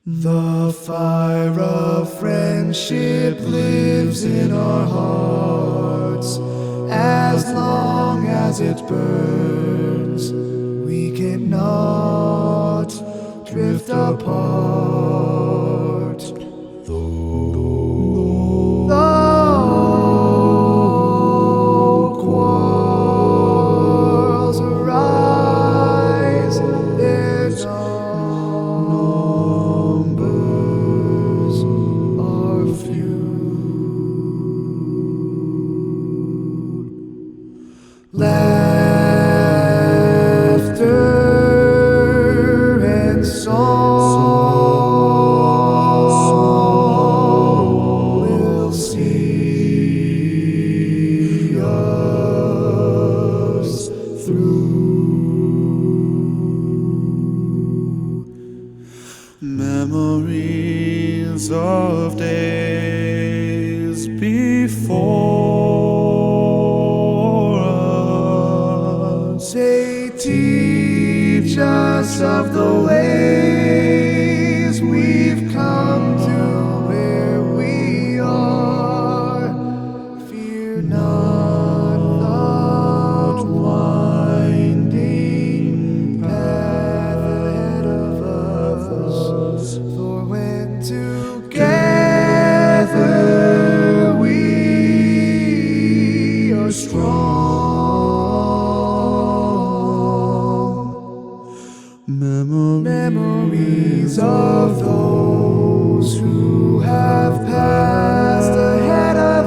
The fire of friendship lives in our hearts. As long as it burns, we cannot drift apart. Though quarrels arise, their numbers are few. Laughter and song will see us through. Memories of days before us, they teach us of the ways we've come to where we are. Fear not the winding path ahead of us, for when together we are strong. Memories of those who have passed ahead of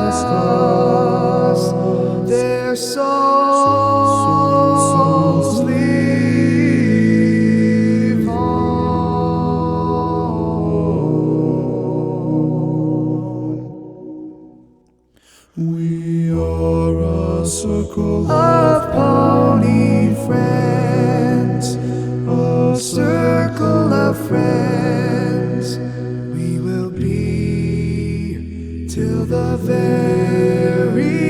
us, their souls live on. We are a circle of pony friends, a circle of friends. We will be till the very